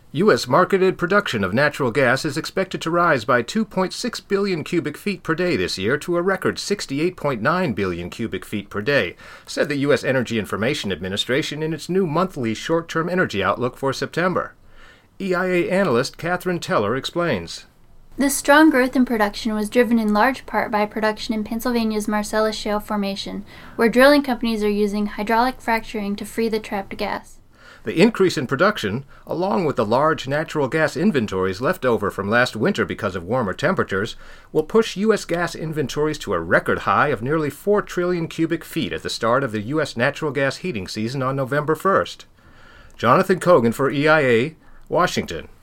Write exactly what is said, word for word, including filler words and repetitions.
U S marketed production of natural gas is expected to rise by two point six billion cubic feet per day this year to a record sixty-eight point nine billion cubic feet per day, said the U S Energy Information Administration in its new monthly short-term energy outlook for September. E I A analyst Catherine Teller explains. This strong growth in production was driven in large part by production in Pennsylvania's Marcellus Shale formation, where drilling companies are using hydraulic fracturing to free the trapped gas. The increase in production, along with the large natural gas inventories left over from last winter because of warmer temperatures, will push U S gas inventories to a record high of nearly four trillion cubic feet at the start of the U S natural gas heating season on November first. Jonathan Cogan for E I A, Washington.